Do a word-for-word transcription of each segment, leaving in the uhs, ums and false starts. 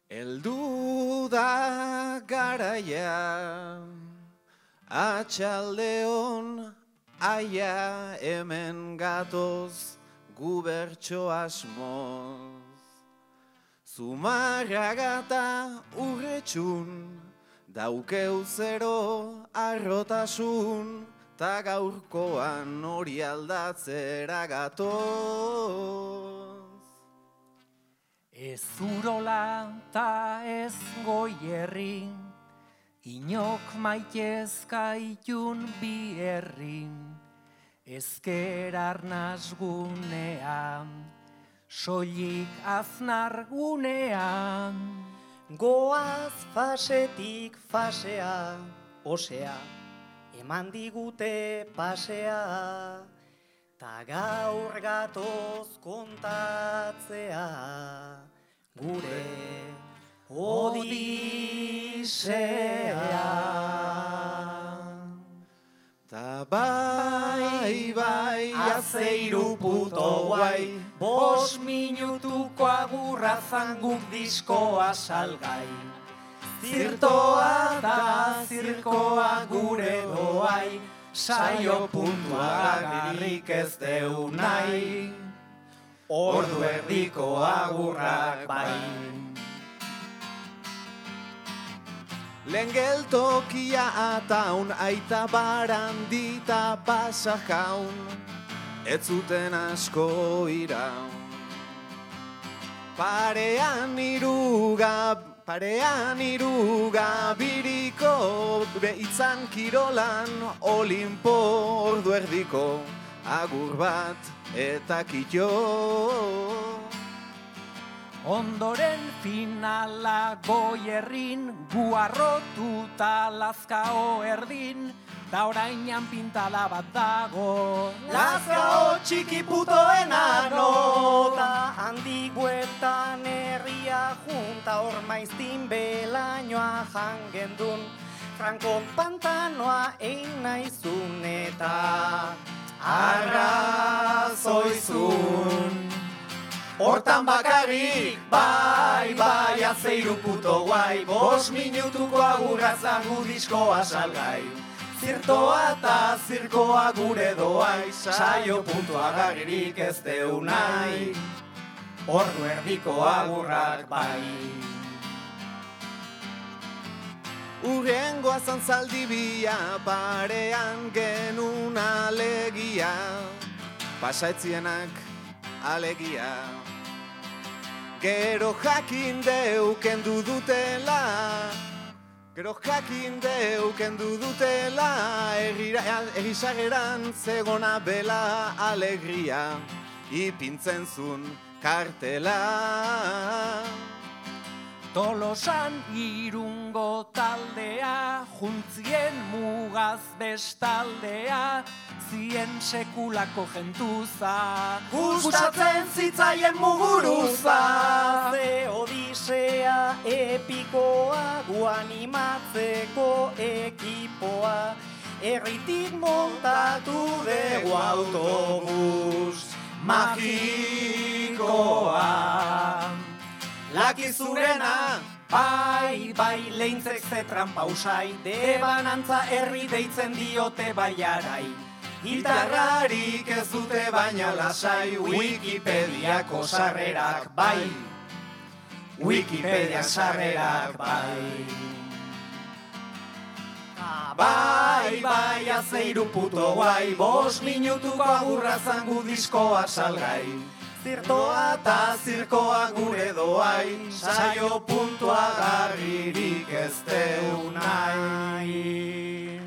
Eldu da garaia, atxaldeon aia, hemen gatoz gu bertso asmoz. Zumarragata urretxun, daukeu zero arrotasun, ta gaurkoan hori aldatzera gatoz. Ez urola ta ez goierri, inok maitezkaitun bi herri, ezker arnazgunean, soilik aznargunean. Goaz fasetik fasea, osea, eman digute pasea, ta gaur gatoz kontatzea, gure odisea. Ta bai, bai, azeiru puto guai, Bos minutuko agurra zanguk diskoa salgai. Zirtoa da zirkoa gure doai, saio puntua garrik ez deu nahi, ordu erdiko agurrak bai. lehen geltokia ataun, aita barandita pasa jaun, ez zuten asko iraun. Parean iruga, parean iruga, biriko behitzan kirolan, Olimpo ordu erdiko, agur bat eta kito. Ondoren finala goierrin, guarrotuta lazkao erdin, da orainan pintala bat dago. Lazkao txiki putoen ano, ta handi guetan herria junta, hor maiztin belainoa jangendun, Frankon pantanoa ein naizun eta arrazoizun. Hortan bakarrik, bai, bai, azeiru puto guai, bos minutuko agurra zangu diskoa salgai. Zirtoa eta zirkoa gure doai, saio puntua garririk ez deu nahi, ordu erdiko agurrak bai. Urrengoa zantzaldibia, parean genuen alegia, pasaitzienak alegia. Gero jakin deu kendu dutela, gero jakin deu kendu dutela, egisageran zegona bela alegria, ipintzen zun kartela. Tolosan irungo taldea, juntzien mugaz bestaldea, zien sekulako gentuza, gustatzen zitzaien muguruza. Ze odisea epikoa, gu animatzeko ekipoa, erritik montatu dugu autobus magikoa. Lakizurena, bai, bai, leintzek zetran pausai, debanantza herri deitzen diote baiarai. Gitarrarik ez dute baina lasai, Wikipediako sarrerak bai, Wikipedia sarrerak bai. Bai, bai, azeiru puto guai, bos minutuko agurra zangu diskoa salgai. Zirtoa eta zirkoa gure doai, saio puntua garririk ez deu nahi.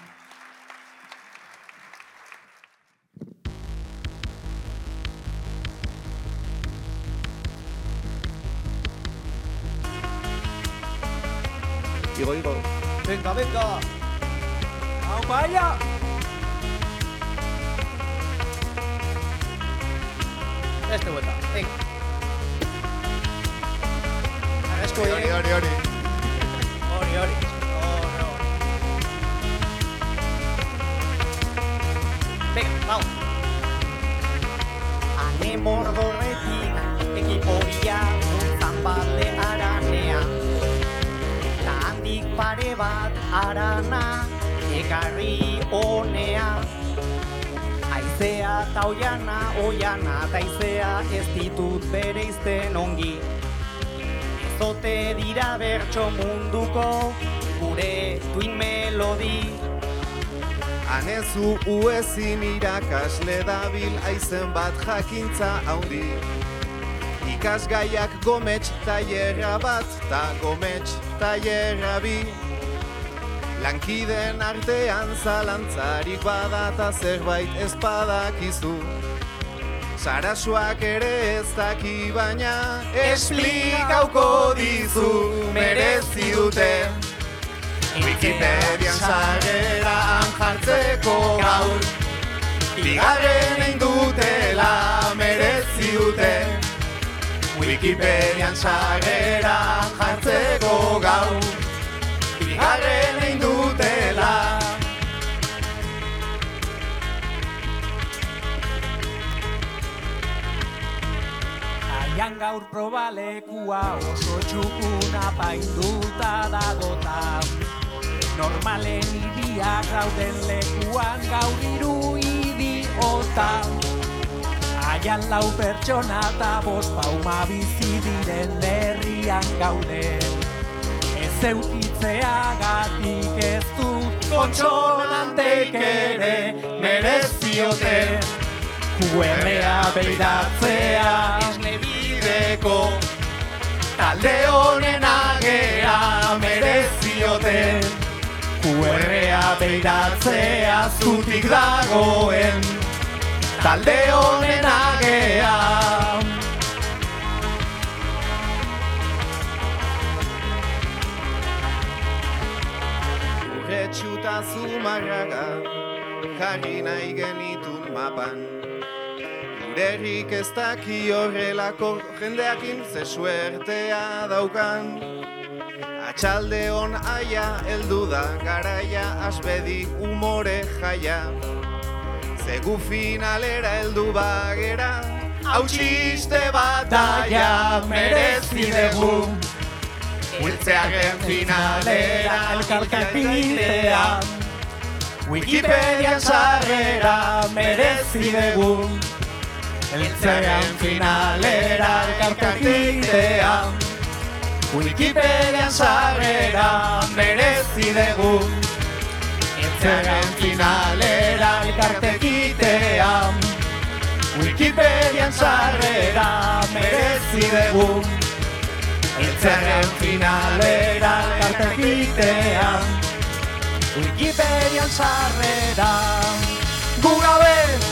Igo, igo. Venga, venga. ¡Au, vaya! Este vuelta, venga. Arresko, Hori, hori, hori. Hori, hori. Hori, hori. Venga, vamos. Ane mordorretik, ekipo bila, zanbale aranea. pare bat arana ekarri honea. Aizea eta oiana, oiana eta aizea ez ditut bereizten ongi. Ezote dira bertso munduko gure tuin melodi. Hanezu uezin irakasle dabil aizen bat jakintza haundi. Ikasgaiak gomets tailerra bat ta gomets tailerra bi. Lankideen artean zalantzarik bada ta zerbait ez badakizu. Sarasuak ere ez daki baina esplikauko dizu merezi dute. Wikipedian sarreran jartzeko gaur bigarren egin dutela merezi dute. Wikipedian sarreran jartzeko gaur bigarren egin dutela. Aian gaur probalekua oso txukuna painduta dagota. Normalen iriak gauden lekuan gaur hiru idiota. Aian lau pertsona eta bost pauma bizi diren herrian gaude. Ez eukitzeagatik ez dut kontsonanteik ere mereziote. Q R-a beiratzea esne bideko talde honen agea mereziote. Q R-a beiratzea zutik dagoen talde honen agea. Urretxuta Zumarraga jarri nahi genitun mapan. Gurerik ez daki horrelako jendeakin ze suertea daukan. Atxalde hon aia heldu da garaia asbedi umore jaia. Zegu finalera heldu bagera hau txiste bat daia merezi dugu. Hiltzearen finalera elkarkapitea. Wikipedian sarrera merezi dugu. Hiltzearen finalera elkarkapitea. Wikipedian sarrera merezi dugu. Hiltzearen finalera elkartekitea. Wikipedian sarrera merezi dugu. Hiltzearen finalera elkartekitea. Wikipedian sarrera. Gu gabe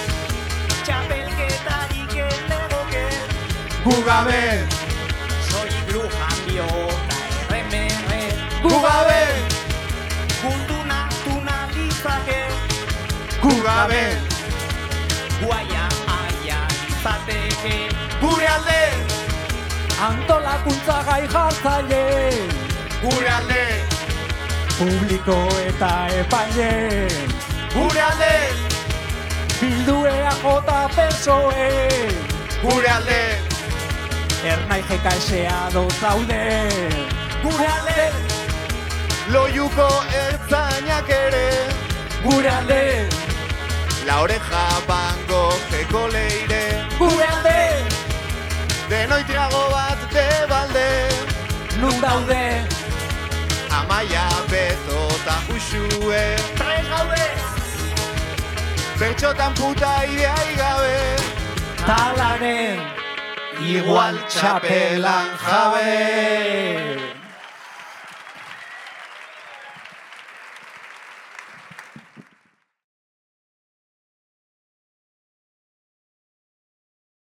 txapelketarik ez legoke. Gu gabe soy brujan biota erremerre. Gu gabe mundu naturalizake. Gu gabe guaia aia izateke. Gure alde antolakuntza gai jartzaile. Gure alde publiko eta epaile. Gure alde bildu E A J P S O E. Gure alde Ernai G K S-a dozaude. Gure alde loiuko ertzainak ere. Gure alde La Oreja Bango Jeko Leire. Gure alde denoitriago bat de balde. Nun daude Amaia, Beto eta Uxue. Tres gaude bertxotan puta ideai gabe. Talaren igual txapelan jabe.